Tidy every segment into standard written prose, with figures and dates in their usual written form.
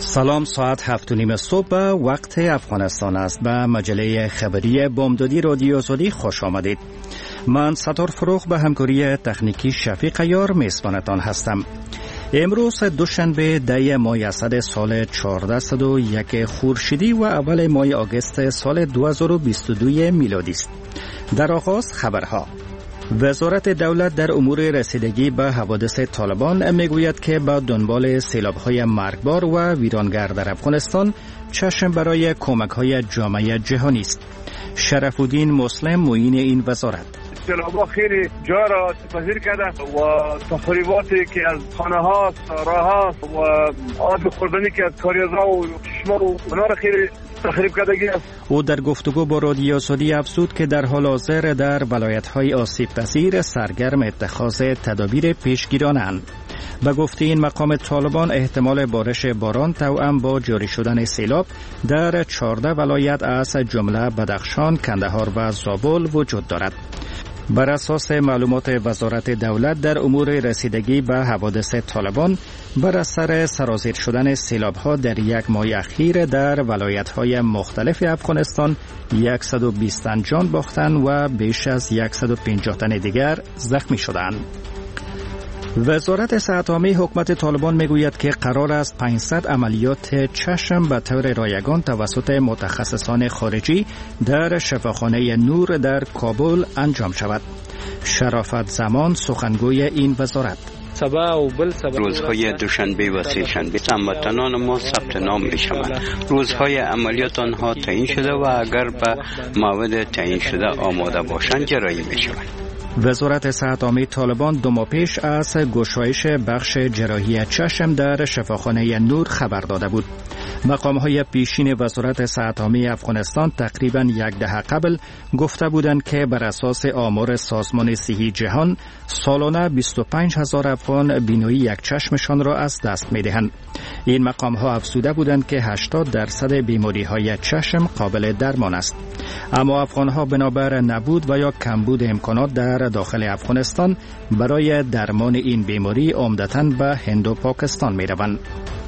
سلام، ساعت 7:30 صبح وقت افغانستان است. به مجله خبری بامدادی رادیو آزادی خوش آمدید. من ستار فروغ به همکاری تکنیکی شفیق عیار میزبانتان هستم. امروز دوشنبه 10 ماه اسد سال 1401 خورشیدی و اول ماه آگوست سال 2022 میلادی است. در آغاز خبرها. وزارت دولت در امور رسیدگی به حوادث طالبان میگوید که با دنبال سیلاب‌های مرگبار و ویرانگر در افغانستان چشم برای کمک‌های جامعه جهانی است. شرف الدین مسلم معین این وزارت: سیلاب‌ها خیلی جا را تغییر کرده و تخریباتی که از خانه‌ها، راه‌ها و آب خوردنی که از کاریزها و چشمه و اونا را خیلی تخریب کردگی است. او در گفتگو با رادیو آزادی افزود که در حال حاضر در ولایت‌های آسیب‌پذیر سرگرم اتخاذ تدابیر پیشگیرانه‌اند. به گفته این مقام طالبان احتمال بارش باران توأم با جاری شدن سیلاب در 14 ولایت از جمله بدخشان، کندهار و زابل وجود دارد. بر اساس معلومات وزارت دولت در امور رسیدگی به حوادث طالبان، بر اثر سرازیر شدن سیلاب‌ها در یک ماه اخیر در ولایت‌های مختلف افغانستان 120 تن جان باختند و بیش از 150 تن دیگر زخمی شدند. وزارت صحت عامه حکومت طالبان میگوید که قرار است 500 عملیات چشم به طور رایگان توسط متخصصان خارجی در شفاخانه نور در کابل انجام شود. شرافت زمان سخنگوی این وزارت: روزهای دوشنبه و سه‌شنبه هموطنان ما ثبت نام می‌شوند. روزهای عملیات آنها تعیین شده و اگر به موعد تعیین شده آماده باشند جرایی می‌شوند. وزارت صحت عامه طالبان 2 ماه پیش از گشایش بخش جراحی چشم در شفاخانه نور خبر داده بود. مقام‌های پیشین وزارت صحت عامه افغانستان تقریباً 1 دهه قبل گفته بودند که بر اساس آمار سازمان صحی جهان سالانه 25,000 افغان بینایی یک چشمشان را از دست می‌دهند. این مقام‌ها افزوده بودند که 80% بیماری‌های چشم قابل درمان است. اما افغان‌ها بنابر نبود و یا کمبود امکانات در داخل افغانستان برای درمان این بیماری عمدتاً به هند و پاکستان می‌روند.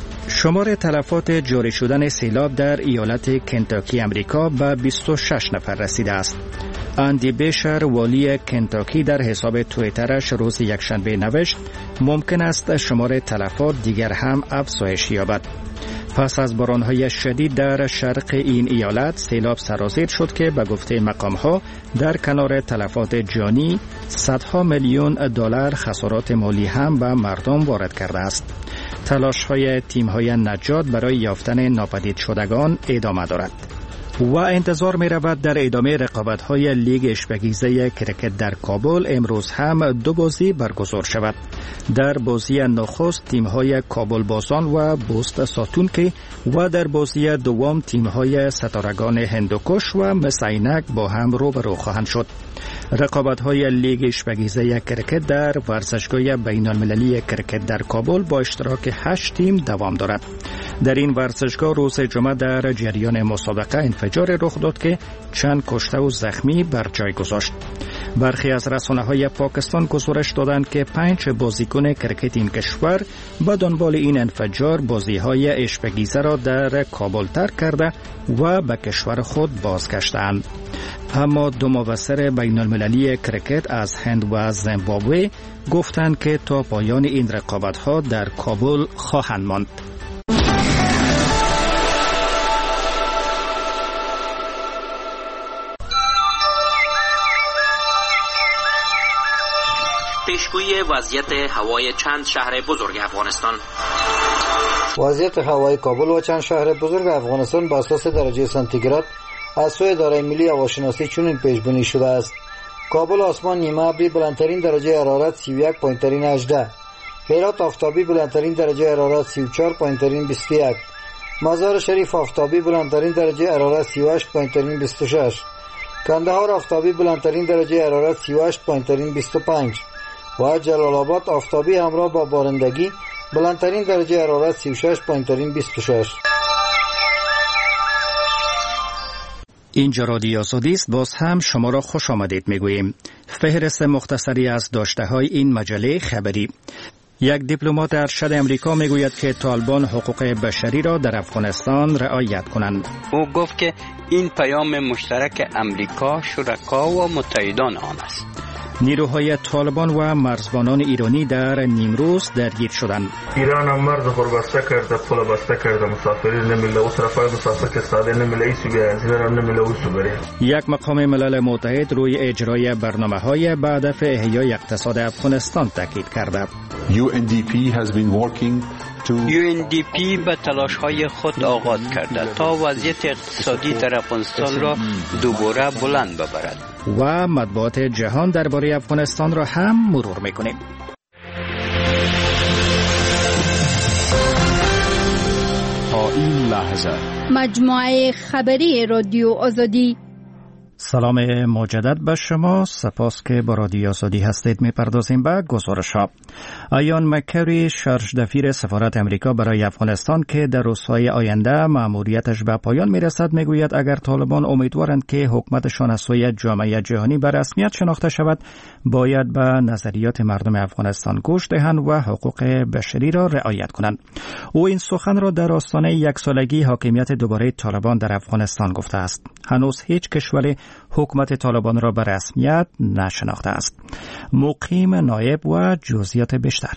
شمار تلفات جاری شدن سیلاب در ایالت کنتاکی امریکا به 26 نفر رسیده است. اندی بیشر والی کنتاکی در حساب توییترش روز یکشنبه نوشت ممکن است شمار تلفات دیگر هم افزایش یابد. پس از باران‌های شدید در شرق این ایالت سیلاب سرازیر شد که به گفته مقام‌ها در کنار تلفات جانی صدها میلیون دلار خسارات مالی هم به مردم وارد کرده است. تلاش‌های تیم‌های نجات برای یافتن ناپدید شدگان ادامه دارد و انتظار می رود در ادامه رقابت‌های لیگ اشبگیزه کرکت در کابل امروز هم 2 بازی برگزار شود. در بازی نخست تیم‌های کابل بازان و بوست ساتونکی و در بازی دوم تیم‌های ستارگان هندوکش و مسینک با هم روبرو خواهند شد. رقابت‌های لیگ اشبگیزه کرکت در ورزشگاه بین‌المللی کرکت در کابل با اشتراک 8 تیم دوام دارد. در این ورزشگاه روز جمعه در جریان مسابقه انفجار رخ داد که چند کشته و زخمی بر جای گذاشت. برخی از رسانه‌های پاکستان گزارش دادند که 5 بازیکن کرکت این کشور به دنبال این انفجار بازی‌های اشبگیزه را در کابل ترک کرده و به کشور خود بازگشتند. اما 2 مبصر بین‌المللی کرکت از هند و زیمبابوه گفتند که تا پایان این رقابت‌ها در کابل خواهند ماند. پیشگویی وضعیت هوای چند شهر بزرگ افغانستان. وضعیت هوای کابل و چند شهر بزرگ افغانستان با اساس درجه سانتیگراد از سوی اداره ملی هواشناسی چنین پیشبینی شده است: کابل آسمان نیمه ابری، بلندترین درجه حرارت 31 پایین ترین 18. هرات آفتابی، بلندترین درجه حرارت 34 پایین ترین 21. مزار شریف آفتابی، بلندترین درجه حرارت 38 پایین ترین 26. کندهار آفتابی، بلندترین درجه حرارت 38 پایین ترین 25. و جلال آباد آفتابی همراه با بارندگی، بلندترین درجه حرارت 36 پایین ترین 26. اینجا رادیو آزادی است. باز هم شما را خوش آمدید میگوییم. فهرست مختصری از داشته‌های این مجله خبری. یک دیپلمات ارشد امریکا میگوید که طالبان حقوق بشری را در افغانستان رعایت کنند. او گفت که این پیام مشترک امریکا، شرکا و متحدان آن است. نیروهای طالبان و مرزبانان ایرانی در نیمروز درگیر شدند. ایران هم مرز خود بسته کرده، پل بسته کرده، مسافری نمیله، او طرفای مسافر که ساده نمیله، ایسو بیاین زیرا نمیله اوسو بره. یک مقام ملل متحد روی اجرای برنامه‌های به هدف احیای اقتصاد افغانستان تاکید کرده. UNDP به تلاش‌های خود آغاز کرده تا وضعیت اقتصادی در افغانستان را دوباره بلند ببرد. و مطبوعات جهان درباره افغانستان را هم مرور می‌کنیم. تا این لحظه مجموعه خبری رادیو آزادی. سلام مجدد به شما، سپاس که با رادیو آزادی هستید. میپردازیم به گزارش‌ها. ایان مکری شارژدفیر سفارت امریکا برای افغانستان که در روزهای آینده مأموریتش به پایان میرسد میگوید اگر طالبان امیدوارند که حکومتشان از سوی جامعه جهانی به رسمیت شناخته شود باید به نظریات مردم افغانستان گوش دهند و حقوق بشری را رعایت کنند. او این سخن را در آستانه یک سالگی حاکمیت دوباره طالبان در افغانستان گفته است. هنوز هیچ کشوری حکومت طالبان را به رسمیت نشناخته است. مقیم نایب و جزئیات بیشتر.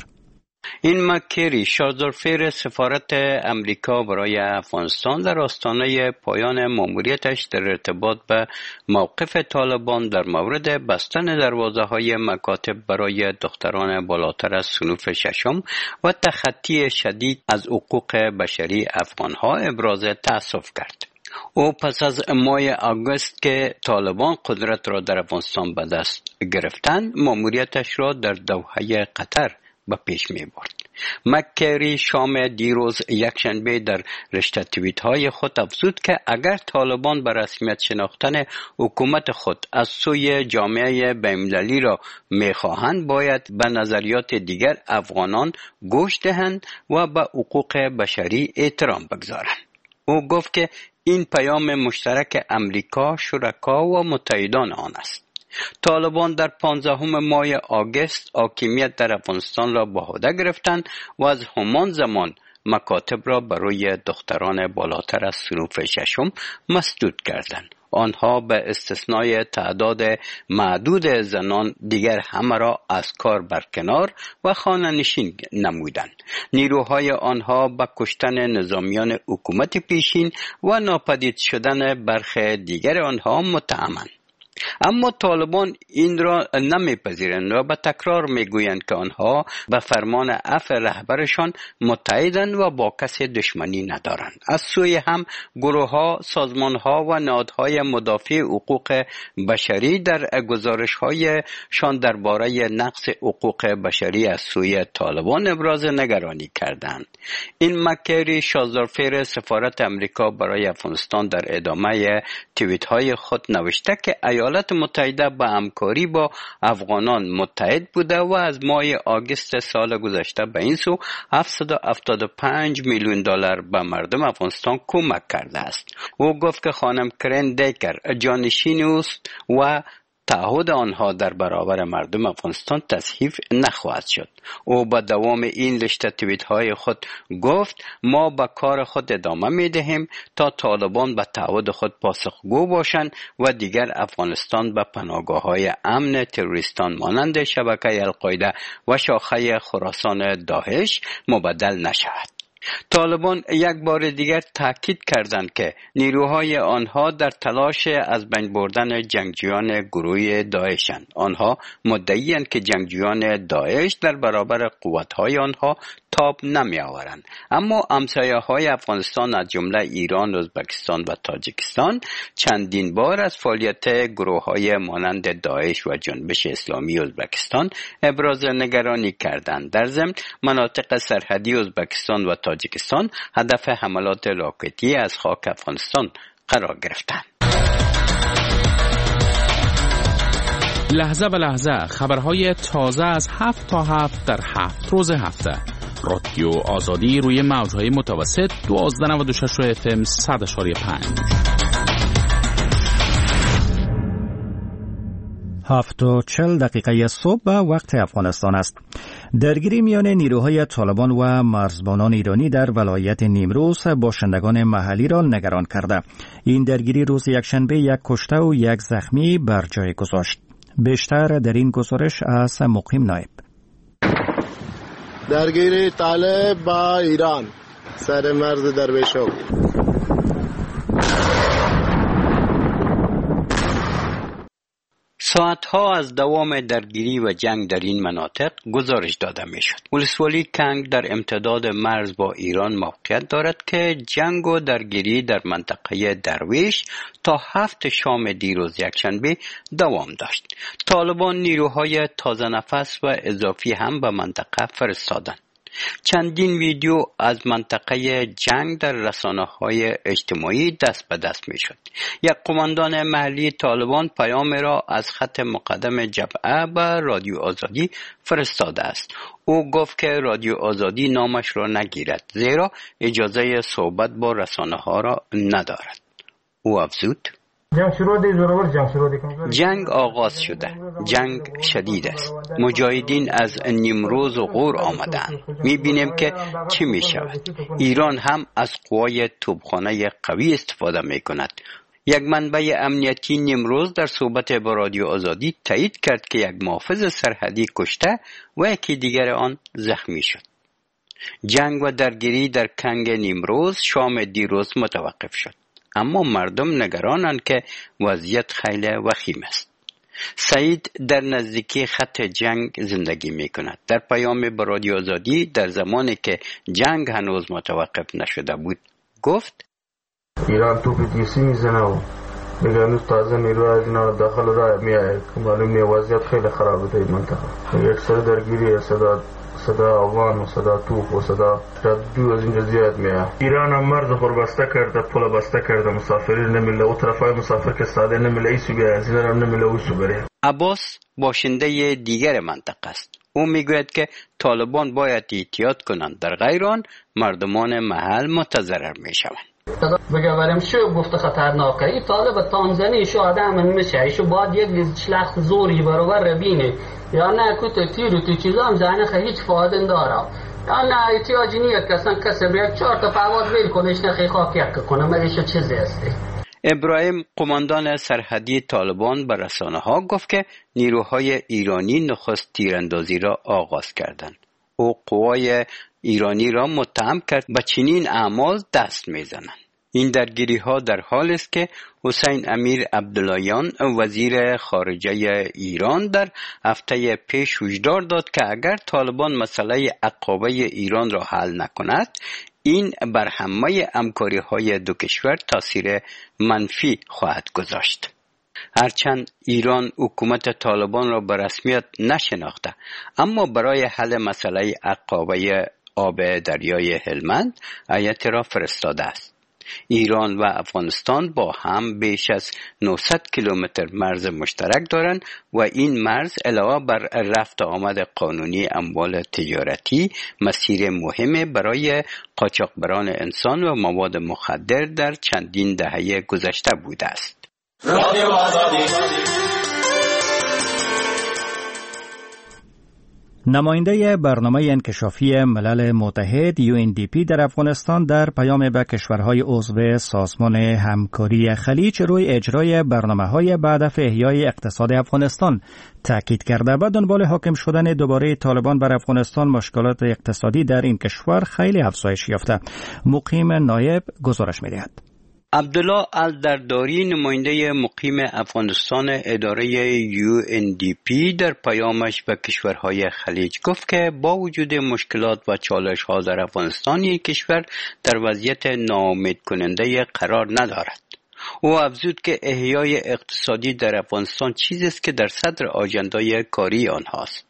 این مکری شارژدفیر سفارت امریکا برای افغانستان در آستانه پایان مأموریتش در ارتباط به موقف طالبان در مورد بستن دروازه‌های مکاتب برای دختران بالاتر از صنف ششم و تخطی شدید از حقوق بشری افغان‌ها ابراز تأسف کرد. او پس از ماه آگوست که طالبان قدرت را در افغانستان به دست گرفتند مأموریتش را در دوحه قطر به پیش می برد. مکری شام دیروز یکشنبه در رشته توییت های خود افزود که اگر طالبان به رسمیت شناختن حکومت خود از سوی جامعه بین‌المللی را می خواهند باید به نظریات دیگر افغانان گوش دهند و به حقوق بشری احترام بگذارند. او گفت که این پیام مشترک امریکا، شرکا و متحدان آن است. طالبان در 15 ماه آگوست حاکمیت در افغانستان را به عهده گرفتند و از همان زمان مکاتب را برای دختران بالاتر از صنف ششم مسدود کردند. آنها به استثنای تعداد معدود زنان دیگر همه را از کار برکنار و خانه نشین نمودند. نیروهای آنها به کشتن نظامیان حکومت پیشین و ناپدید شدن برخی دیگر آنها متهمند. اما طالبان این را نمیپذیرند و به تکرار میگویند که آنها به فرمان عفو رهبرشان متحدند و با کسی دشمنی ندارند. از سوی هم گروه‌ها، سازمان‌ها و نهادهای مدافع حقوق بشری در گزارش‌هایشان درباره نقض حقوق بشری از سوی طالبان ابراز نگرانی کردند. این مکری شارژدفیر سفارت امریکا برای افغانستان در ادامه توییت‌های خود نوشته که ایالات متحده به همکاری با افغانان متحد بوده و از ماه آگوست سال گذشته به این سو 775 میلیون دلار به مردم افغانستان کمک کرده است. او گفت که خانم کرین دیکر جانشین است و تعهد آنها در برابر مردم افغانستان تصحیح نخواهد شد. او با دوام این رشته توییت های خود گفت ما به کار خود ادامه می دهیم تا طالبان به تعهد خود پاسخگو باشند و دیگر افغانستان به پناهگاه های امن تروریستان مانند شبکه القاعده و شاخه خراسان داعش مبدل نشود. طالبان یک بار دیگر تاکید کردند که نیروهای آنها در تلاش از بین بردن جنگجویان گروه داعشند. آنها مدعی‌اند که جنگجویان داعش در برابر قوت‌های آنها تاب نمی آورند. اما همسایه‌های افغانستان از جمله ایران، ازبکستان و تاجیکستان چندین بار از فعالیت گروه‌های مانند داعش و جنبش اسلامی ازبکستان ابراز نگرانی کردند. در ضمن مناطق سرحدی ازبکستان و تاجیکستان هدف حملات راکتی از خاک افغانستان قرار گرفتند. لحظه به لحظه خبرهای تازه از 7 تا 7 در 7 روز هفته. رادیو آزادی روی موجهای متوسط 1296 FM 100.5. 7:40 صبح به وقت افغانستان است. درگیری میان نیروهای طالبان و مرزبانان ایرانی در ولایت نیمروز باشندگان محلی را نگران کرده. این درگیری روز یکشنبه 1 کشته و 1 زخمی بر جای گذاشت. بیشتر در این گزارش از مقیم نایب. درگیری طالب با ایران سر مرز درویشو. ساعتها از دوام درگیری و جنگ در این مناطق گزارش داده می شد. ولسوالی کنگ در امتداد مرز با ایران موقعیت دارد که جنگ و درگیری در منطقه درویش تا 7 شام دیروز یکشنبه دوام داشت. طالبان نیروهای تازه نفس و اضافی هم به منطقه فرستادند. چندین ویدیو از منطقه جنگ در رسانه‌های اجتماعی دست به دست می شد. یک قماندان محلی طالبان پیام را از خط مقدم جبهه به رادیو آزادی فرستاده است. او گفت که رادیو آزادی نامش را نگیرد زیرا اجازه صحبت با رسانه‌ها را ندارد. او افزود: جنگ آغاز شده. جنگ شدید است. مجاهدین از نیمروز و غور آمدند. می‌بینیم که چی می‌شود. ایران هم از قوای توپخانه قوی استفاده می‌کند. یک منبع امنیتی نیمروز در صحبت با رادیو آزادی تایید کرد که یک محافظ سرحدی کشته و یکی دیگر آن زخمی شد. جنگ و درگیری در کنگ نیمروز شام دیروز متوقف شد. اما مردم نگرانند که وضعیت خیلی وخیم است. سعید در نزدیکی خط جنگ زندگی می کند. در پیام به رادیو آزادی در زمانی که جنگ هنوز متوقف نشده بود گفت: ایران توپ تیسی میزنه و میگه هنوز تازه نیرو از اینا داخل راه میاد. معلومه وضعیت خیلی خرابه در این منطقه. یک سر درگیری صدا آوان و صدا توپ و صدا دو از اینجا زیاد میاد. ایران هم مرز خور بسته کرده، پل بسته کرده، مسافرین نمیله. او طرفای مسافر که ساده نمیله ایسو بیاید، از این هم نمیله اوسو بره. عباس باشنده دیگر منطقه است. او میگوید که طالبان باید احتیاط کنند، در غیر آن مردمان محل متضرر میشوند. بگوارم شو گفته خطرناکه. این طالب تانزانی شو آدم میشه، شو باید یک شلخت زوری برابر بینه یا نه کت تیر و تی چیزا هم زنه هیچ فایده نداره. یا نه احتیاجی نیست که اصلا کسی بیاد 4 تا پرواز بیل کنه نخی خاک یک کنه. مگه چیزی هستی؟ ابراهیم قماندان سرحدی طالبان به رسانه ها گفت که نیروهای ایرانی نخست تیراندازی را آغاز کردند. او قوای ایرانی را متهم کرد به چنین اعمال دست میزنند. این درگیری ها در حال است که حسین امیر عبداللهیان وزیر خارجه ایران در هفته پیش هشدار داد که اگر طالبان مسئله عقابه ایران را حل نکند این بر همه همکاری های دو کشور تاثیر منفی خواهد گذاشت. هرچند ایران حکومت طالبان را به رسمیت نشناخته اما برای حل مسئله عقابه آب دریای هلمند هیئت را فرستاده است. ایران و افغانستان با هم بیش از 900 کیلومتر مرز مشترک دارند و این مرز علاوه بر رفت آمد قانونی اموال تجارتی مسیر مهمی برای قاچاقبران انسان و مواد مخدر در چندین دهه گذشته بوده است. رادیو آزادی. نماینده برنامه انکشافی ملل متحد UNDP در افغانستان در پیام به کشورهای عضو سازمان همکاری خلیج روی اجرای برنامه‌های به هدف احیای اقتصاد افغانستان تاکید کرده. به دنبال حاکم شدن دوباره طالبان بر افغانستان مشکلات اقتصادی در این کشور خیلی افزایش یافته. مقیم نایب گزارش می‌دهد. عبدالله الدرداری نماینده مقیم افغانستان اداره UNDP در پیامش به کشورهای خلیج گفت که با وجود مشکلات و چالش‌ها در افغانستان یک کشور در وضعیت ناامید کننده قرار ندارد. او افزود که احیای اقتصادی در افغانستان چیزی است که در صدر آژندای کاری آنهاست.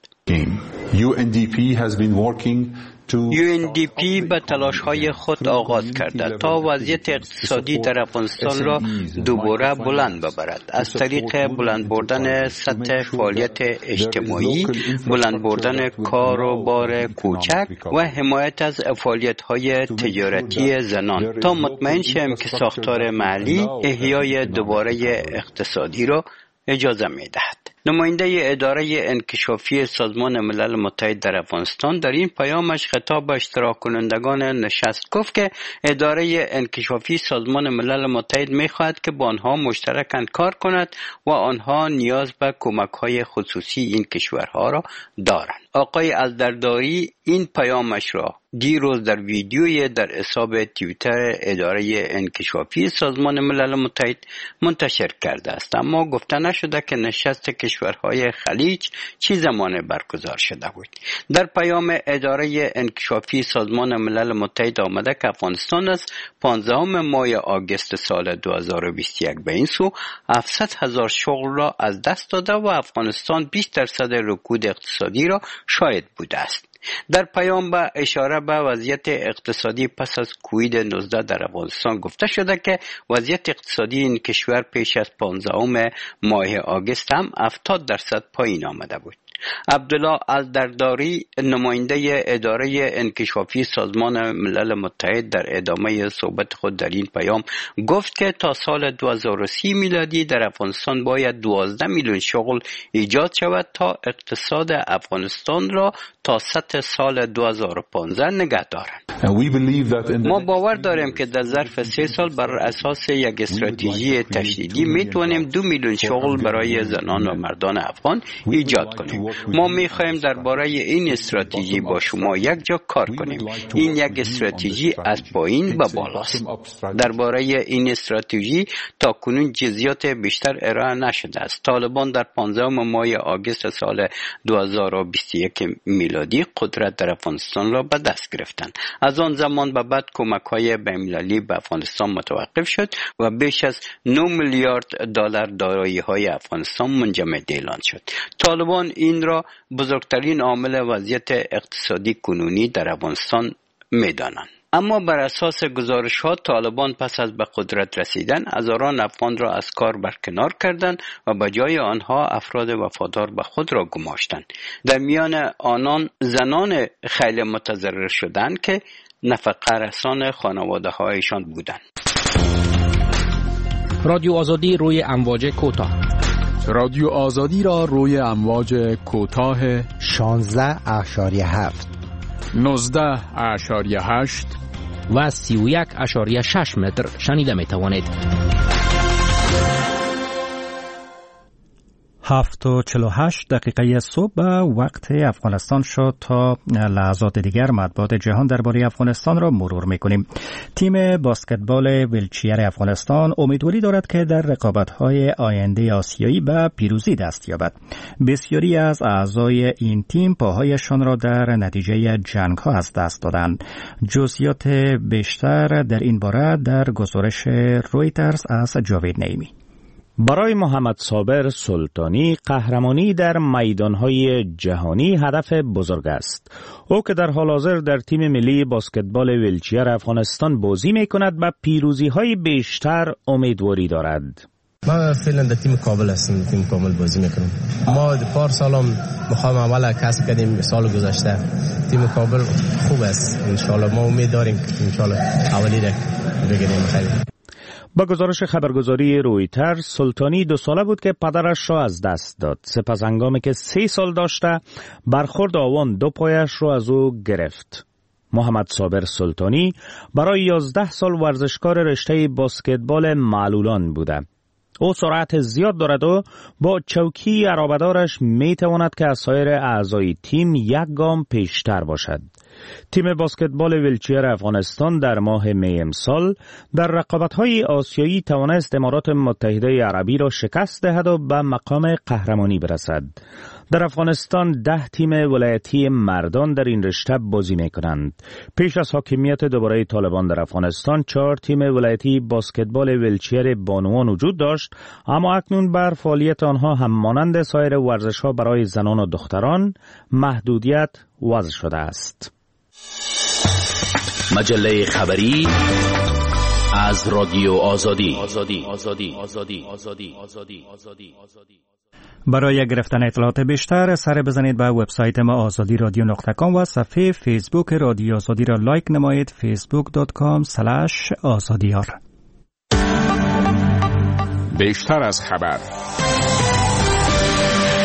UNDP به تلاش‌های خود آغاز کرده تا وضعیت اقتصادی در افغانستان را دوباره بلند ببرد از طریق بلند بردن سطح فعالیت اجتماعی، بلند بردن کار و بار کوچک و حمایت از فعالیت‌های تجارتی زنان تا مطمئن شویم که ساختار محلی احیای دوباره اقتصادی را اجازه می‌دهد. نماینده اداره انکشافی سازمان ملل متحد در افغانستان در این پیامش خطاب به اشتراک کنندگان نشست گفت که اداره انکشافی سازمان ملل متحد می‌خواهد که با آنها مشترکاً کار کند و آنها نیاز به کمک‌های خصوصی این کشورها را دارند. آقای الدرداری این پیامش را دیروز در ویدیوی در حساب توییتر اداره انکشافی سازمان ملل متحد منتشر کرده است، اما گفته نشده که نشست کشورهای خلیج چه زمان برگزار شده بود. در پیام اداره انکشافی سازمان ملل متحد آمده که افغانستان از 15 ماه آگوست سال 2021 به این سو 700,000 شغل را از دست داده و افغانستان 20% رکود اقتصادی را شاهد بوده است. در پیام به اشاره به وضعیت اقتصادی پس از کووید 19 در افغانستان گفته شده که وضعیت اقتصادی این کشور پیش از 15 ماه آگوست هم 70% پایین آمده بود. عبدالله الدرداری نماینده اداره انکشافی سازمان ملل متحد در ادامه صحبت خود در این پیام گفت که تا سال 2030 میلادی در افغانستان باید 12 میلیون شغل ایجاد شود تا اقتصاد افغانستان را تا سطح سال 2015 نگه دارند. ما باور داریم که در ظرف 3 سال بر اساس یک استراتژی تشدیدی میتوانیم 2 میلیون شغل برای زنان و مردان افغان ایجاد کنیم. ما میخواهیم درباره این استراتژی با شما یک جا کار کنیم. این یک استراتژی از پایین به بالاست. درباره این استراتژی تا کنون جزئیات بیشتر ارائه نشده است. طالبان در 15 ماه آگوست سال 2021 میلادی قدرت در افغانستان را به دست گرفتند. از آن زمان به بعد کمک‌های بین‌المللی به افغانستان متوقف شد و بیش از 9 میلیارد دلار دارایی‌های افغانستان منجمد اعلان شد. طالبان این را بزرگترین عامل وضعیت اقتصادی کنونی در افغانستان می‌دانند. اما بر اساس گزارش‌ها طالبان پس از به قدرت رسیدن هزاران افغان را از کار برکنار کردند و به جای آنها افراد وفادار به خود را گماشتند. در میان آنان زنان خیلی متضرر شدند که نفقه رسان خانواده‌هایشان بودند. رادیو آزادی روی امواج کوتاه. رادیو آزادی را روی امواج کوتاه 16.7 19.8 و 31.6 متر شنیده می توانید. 7:48 دقیقه صبح وقت افغانستان شد. تا لحظات دیگر مطبوعات جهان درباره افغانستان را مرور می‌کنیم. تیم باسکتبال ویلچیر افغانستان امیدواری دارد که در رقابت‌های آینده آسیایی به پیروزی دست یابد. بسیاری از اعضای این تیم پاهایشان را در نتیجه جنگ‌ها از دست دادند. جزئیات بیشتر در این باره در گزارش رویترز از جاوید نعیمی. برای محمد صابر سلطانی قهرمانی در میدانهای جهانی هدف بزرگ است. او که در حال حاضر در تیم ملی باسکتبال ویلچیر افغانستان بازی می کند به پیروزی های بیشتر امیدواری دارد. ما فعلا در تیم کابل هستیم، تیم کابل بازی میکنم. ما پار سالم مقام اول کسب کردیم سال گذشته. تیم کابل خوب است، انشالله ما امید داریم که انشالله اولی را بگیریم. خیلی با گزارش خبرگزاری رویتر، سلطانی 2 ساله بود که پدرش را از دست داد. سپس هنگامی که 3 سال داشته برخورد آوان 2 پایش را از او گرفت. محمد صابر سلطانی برای 11 سال ورزشکار رشته باسکتبال معلولان بوده. او سرعت زیاد دارد و با چوکی عرابه‌دارش می تواند که از سایر اعضای تیم 1 گام پیشتر باشد. تیم باسکتبال ویلچیر افغانستان در ماه می امسال در رقابت‌های آسیایی توانست امارات متحده عربی را شکست دهد و به مقام قهرمانی برسد. در افغانستان 10 تیم ولایتی مردان در این رشته بازی می‌کنند. پیش از حاکمیت دوباره طالبان در افغانستان 4 تیم ولایتی باسکتبال ویلچیر بانوان وجود داشت، اما اکنون بر فعالیت آنها هم مانند سایر ورزش‌ها برای زنان و دختران محدودیت وضع شده است. مجله خبری از رادیو آزادی. برای گرفتن اطلاعات بیشتر سر بزنید به وبسایت ما azadi.radio.com و صفحه فیسبوک رادیو آزادی را لایک نمایید. facebook.com/azadiyar. بیشتر از خبر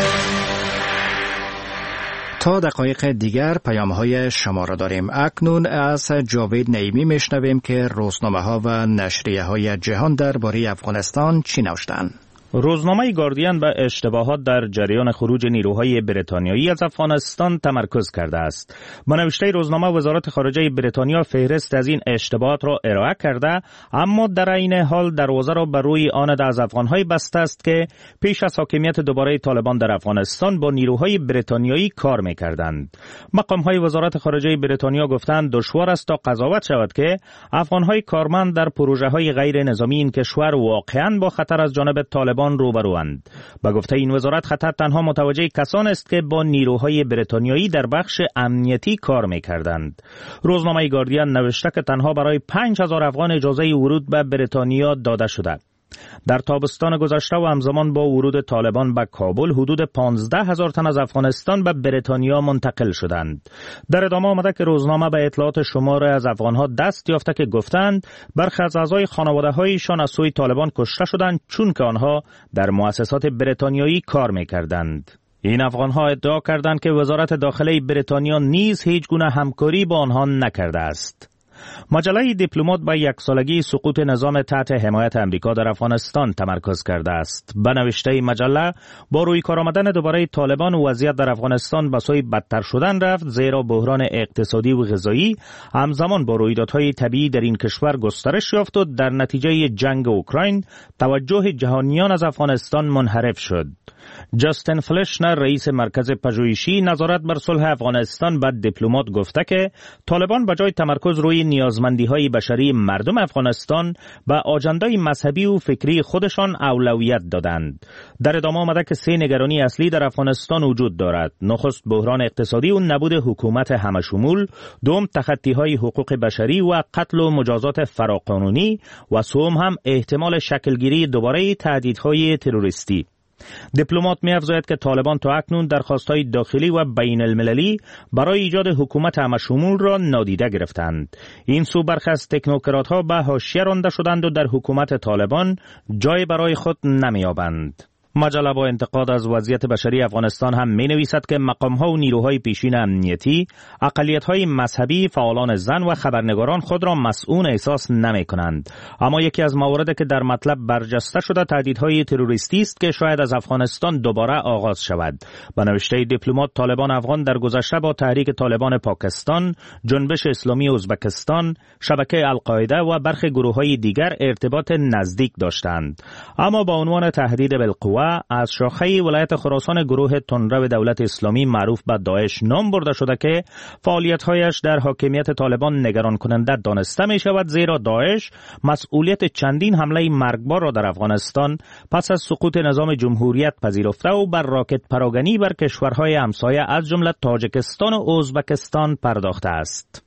تا دقایق دیگر پیام‌های شما را داریم. اکنون از جاوید نعیمی میشنویم که روزنامه‌ها و نشریه‌های جهان درباره افغانستان چی نوشتند. روزنامه گاردین به اشتباهات در جریان خروج نیروهای بریتانیایی از افغانستان تمرکز کرده است. با نوشته روزنامه وزارت خارجه بریتانیا فهرست از این اشتباهات را ارائه کرده، اما در عین حال دروازه را بر روی آن از افغان‌های بسته است که پیش از حاکمیت دوباره طالبان در افغانستان با نیروهای بریتانیایی کار می‌کردند. مقام‌های وزارت خارجه بریتانیا گفتند دشوار است تا قضاوت شود که افغان‌های کارمند در پروژه‌های غیر نظامی این کشور واقعاً با خطر از جانب طالبان روبروند. به گفته این وزارت خطر تنها متوجه کسان است که با نیروهای بریتانیایی در بخش امنیتی کار می‌کردند. روزنامه گاردین نوشته که تنها برای 5000 افغان اجازه ورود به بریتانیا داده شده. در تابستان گذشته و همزمان با ورود طالبان به کابل حدود 15000 تن از افغانستان به بریتانیا منتقل شدند. در ادامه آمده که روزنامه به اطلاعات شماره از افغانها دست یافته که گفتند برخی از اعضای خانواده‌هایشان از سوی طالبان کشته شدند چون که آنها در مؤسسات بریتانیایی کار می‌کردند. این افغانها ادعا کردند که وزارت داخله بریتانیا نیز هیچ گونه همکاری با آنها نکرده است. مجله دیپلمات با یک سالگی سقوط نظام تحت حمایت امریکا در افغانستان تمرکز کرده است. به نوشته مجله با روی کار آمدن دوباره طالبان وضعیت در افغانستان به سوی بدتر شدن رفت، زیرا بحران اقتصادی و غذایی همزمان با رویدادهای طبیعی در این کشور گسترش یافت و در نتیجه جنگ اوکراین توجه جهانیان از افغانستان منحرف شد. جاستین فلشنر رئیس مرکز پژوهشی نظارت بر صلح افغانستان به دیپلمات گفته که طالبان به جای تمرکز روی نیازمندی‌های بشری مردم افغانستان به آجندای مذهبی و فکری خودشان اولویت دادند. در ادامه آمده که 3 نگرانی اصلی در افغانستان وجود دارد: نخست بحران اقتصادی و نبود حکومت همشمول، دوم تخطی‌های حقوق بشری و قتل و مجازات فراقانونی و سوم هم احتمال شکلگیری دوباره تهدیدهای تروریستی. دیپلمات می‌افزاید که طالبان تا اکنون درخواست‌های داخلی و بین المللی برای ایجاد حکومت همشمول را نادیده گرفتند. این سو برخی از تکنوکرات‌ها به حاشیه رانده شدند و در حکومت طالبان جای برای خود نمی‌یابند. مجله با انتقاد از وضعیت بشری افغانستان هم می‌نویسد که مقام‌ها و نیروهای پیشین امنیتی، اقلیت‌های مذهبی، فعالان زن و خبرنگاران خود را مسئول احساس نمی‌کنند. اما یکی از مواردی که در مطلب برجسته شده تهدیدهای تروریستی است که شاید از افغانستان دوباره آغاز شود. به نوشته دیپلمات طالبان افغان در گذشته با تحریک طالبان پاکستان، جنبش اسلامی ازبکستان، شبکه القاعده و برخی گروه‌های دیگر ارتباط نزدیک داشتند. اما با عنوان تهدید بالقوه از شاخه ولایت خراسان گروه تندرو دولت اسلامی معروف به داعش نام برده شده که فعالیت‌هایش در حاکمیت طالبان نگران کننده دانسته می شود، زیرا داعش مسئولیت چندین حمله مرگبار را در افغانستان پس از سقوط نظام جمهوریت پذیرفته و بر راکت پراگنی بر کشورهای همسایه از جمله تاجیکستان و ازبکستان پرداخته است.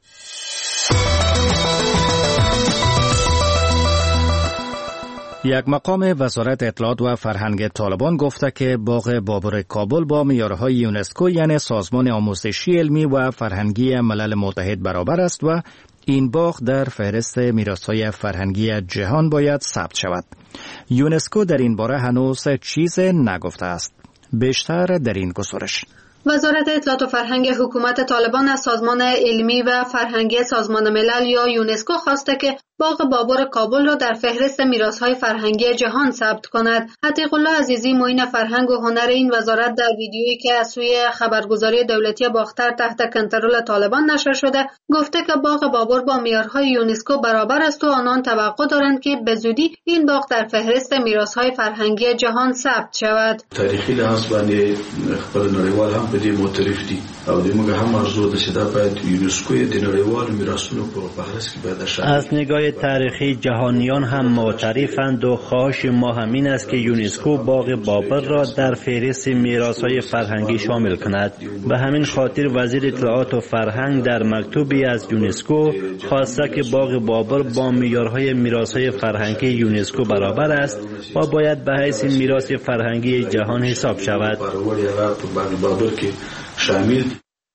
یک مقام وزارت اطلاعات و فرهنگ طالبان گفته که باغ بابر کابل با معیارهای یونسکو یعنی سازمان آموزشی علمی و فرهنگی ملل متحد برابر است و این باغ در فهرست میراث‌های فرهنگی جهان باید ثبت شود. یونسکو در این باره هنوز چیز نگفته است. بیشتر در این گزارش. وزارت اطلاعات و فرهنگ حکومت طالبان از سازمان علمی و فرهنگی سازمان ملل یا یونسکو خواسته که باغ بابر کابل را در فهرست میراث‌های فرهنگی جهان ثبت کند. عتیق الله عزیزی معین فرهنگ و هنر این وزارت در ویدیویی که از سوی خبرگزاری دولتی باختر تحت کنترل طالبان نشر شده گفته که باغ بابر با معیارهای یونسکو برابر است و آنان توقع دارند که به زودی این باغ در فهرست میراث‌های فرهنگی جهان ثبت شود. تاریخی لحاظ باندې خپل نړیوال هم په دې معترف دي او د موږ هم ارزو ده چې دا باید یونسکو د نړیوالو میراثونو په فهرست کې باید شامل. از نگاه تاریخی جهانیان هم معترفند و خواهش ما همین است که یونسکو باغ بابر را در فهرست میراث‌های فرهنگی شامل کند. به همین خاطر وزیر اطلاعات و فرهنگ در مکتوبی از یونسکو خواسته که باغ بابر با معیارهای میراث‌های فرهنگی یونسکو برابر است و باید به حیث میراث فرهنگی جهان حساب شود.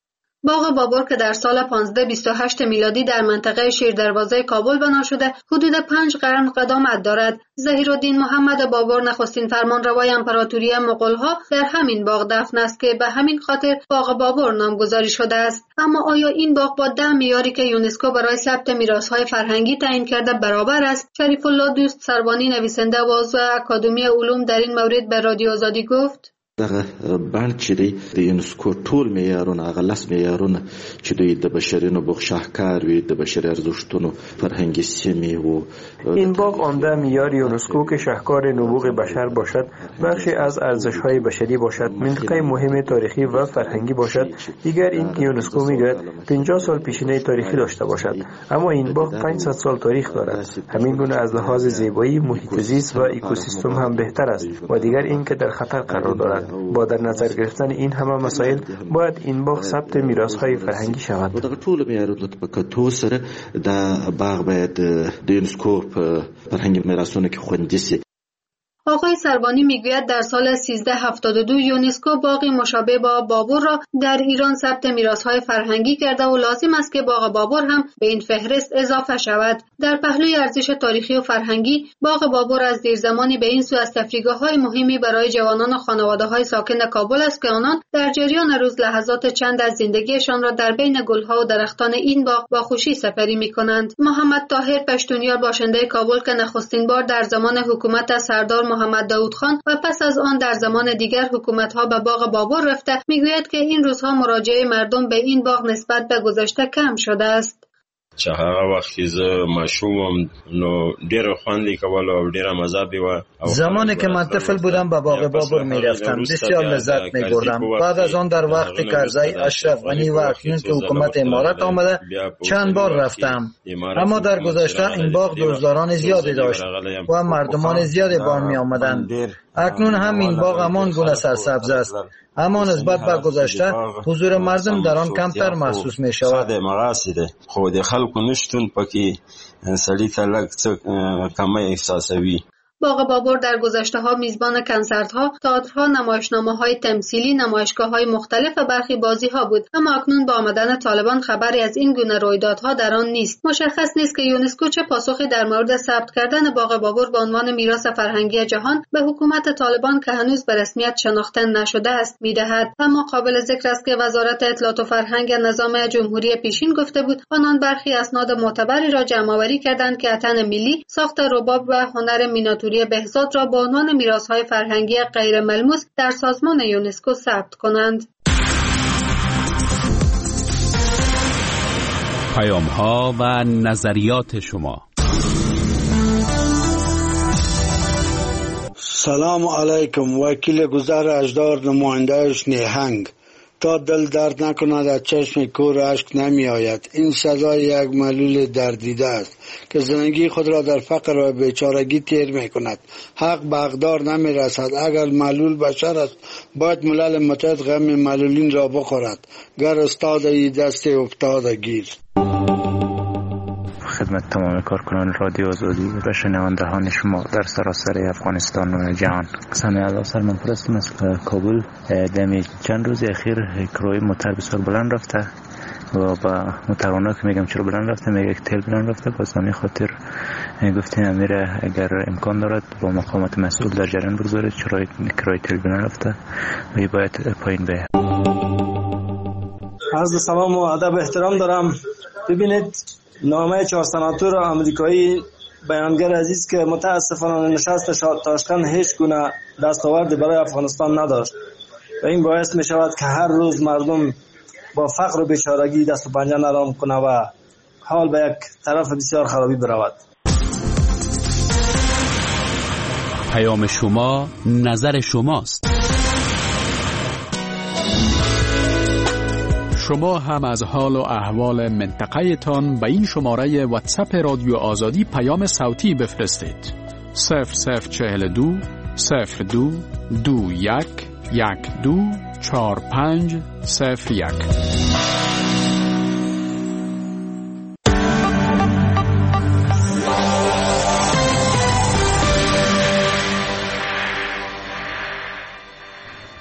باغ بابر که در سال 1528 میلادی در منطقه شیردروازه کابل بنا شده، حدود 5 قرن قدامت دارد. ظهیرالدین محمد بابر نخستین فرمانروای امپراتوری مغول‌ها در همین باغ دفن است که به همین خاطر باغ بابر نامگذاری شده است. اما آیا این باغ با 10 معیاری که یونسکو برای ثبت میراث‌های فرهنگی تعیین کرده برابر است؟ شریف الله دوست سروانی، نویسنده و عضو اکادمی علوم، در این مورد به رادیو آزادی گفت: دغه بند چې د یونسکو ټول معیارونه هغه 10 معیارونه چې د بشري نبوغ شاهکار وي، د بشري ارزښتونو فرهنګي سیمې و این باغ آن 10 معیار یونسکو که شاهکار نبوغ بشر باشد، بخشی از ارزش‌های بشری باشد، منطقه مهم تاریخی و فرهنگی باشد. دیگر این که یونسکو میگوید 50 سال پیشینه تاریخی داشته باشد، اما این باغ 500 سال تاریخ دارد. همین گونه از لحاظ زیبایی، محیط زیست و اکوسیستم هم بهتر است. و دیگر این که در خطر قرار دارد. با در نظر گرفتن این همه مسائل باید این باغ ثبت میراث‌های فرهنگی شود. دغه ټول معیارونه په کتو سره د باغ باید د یونسکو فرهنګي میراثونو کې خوندي شي. آقای سروانی میگوید در سال 1372 یونسکو باغی مشابه با بابر را در ایران ثبت میراث‌های فرهنگی کرده و لازم است که باغ بابر هم به این فهرست اضافه شود. در پهلوی ارزش تاریخی و فرهنگی، باغ بابر از دیرزمانی به این سو از تفریحگاه‌های مهمی برای جوانان و خانواده‌های ساکن کابل است که آنان در جریان روز لحظات چند از زندگیشان را در بین گل‌ها و درختان این باغ با خوشی سپری می‌کنند. محمد طاهر پشتونیار، باشنده کابل که نخستین بار در زمان حکومت سردار محمد داود خان و پس از آن در زمان دیگر حکومت‌ها به باغ بابر رفته، میگوید که این روزها مراجعه مردم به این باغ نسبت به گذشته کم شده است. چې هغه وخت کې زه ماشوم نو ډېر خوندې کول او ډېره مزه به و. زمانی که من طفل بودم به باغ بابر میرفتم، بسیار لذت میبردم. بعد از آن در وقت کرزی، اشرف غنی و اکنون که حکومت امارات آمده چند بار رفتم، اما در گذشته این باغ دوزداران زیادی داشت و مردمان زیادی بار می آمدند. اکنون هم این باغ همان گونه سرسبز است، اما نسبت به گذشته حضور مردم در آن کمتر محسوس می شود. خو د خلکو نشتون پکې سړی ته لږ څه کمی احساسوي. باغ بابر در گذشته‌ها میزبان کنسرت‌ها، تئاترها، نمایشنامه‌های تمثیلی، نمایشگاه‌های مختلف و برخی بازی‌ها بود، اما اکنون با آمدن طالبان خبری از این گونه رویدادها در آن نیست. مشخص نیست که یونسکو چه پاسخی در مورد ثبت کردن باغ بابر به عنوان میراث فرهنگی جهان به حکومت طالبان که هنوز به رسمیت شناخته نشده است می‌دهد. اما قابل ذکر است که وزارت اطلاعات و فرهنگ نظام جمهوری پیشین گفته بود آنان برخی اسناد معتبری را جمع‌آوری کردند که اتن ملی، ساخت رباب و هنر میناتوری بهزاد را به عنوان میراث‌های فرهنگی غیر ملموس در سازمان یونسکو ثبت کنند. پیام‌ها و نظریات شما. سلام علیکم. وکیل گذر اجدار، نماینده‌اش نیهنگ. تا دل درد نکند از چشم کور اشک نمی آید. این سزای یک ملول دردیده است که زندگی خود را در فقر و بیچارگی تیر می کند. حق به حقدار نمی رسد. اگر ملول بشر است باید ملل متحد غم ملولین را بخورد. گر استاد ای دست افتاده گیر. خدمت تمام کارکنان رادیو آزادی و شنوندگان شما در سراسر افغانستان و جهان. سامی الله سلمان پرستم از کابل. در چند روز اخیر کروی موتر بسیار بلند رفته و با موترانه که میگم چرا بلند رفته، میگه که تیل بلند رفته. باز همین خاطر گفتیم امیر اگر امکان دارد با مقامات مسئول در جریان بگذارید چرا کروی تیل بلند رفته و باید پایین به. عرض سلام و ادب احترام دارم. ببینید، نامه 4 سناتور آمریکایی بیانگر عزیز که متاسفانه نشست تاشکند هیچ گونه دستاوردی برای افغانستان نداشت و این باعث می شود که هر روز مردم با فقر و بیچارگی دست و پنجه نرم کنه و حال به یک طرف بسیار خرابی برود. پیام شما نظر شماست. شما هم از حال و احوال منطقه تان به این شماره واتساپ رادیو آزادی پیام صوتی بفرستید. 0042 02 21 12 45 01.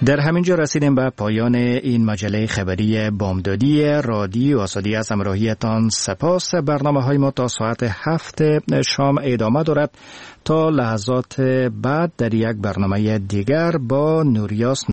در همین جا رسیدیم به پایان این مجله خبری بامدادی رادیو آزادی. از همراهیتان سپاس. برنامه‌های ما تا ساعت 7 شام ادامه دارد. تا لحظات بعد در یک برنامه دیگر با نوریاس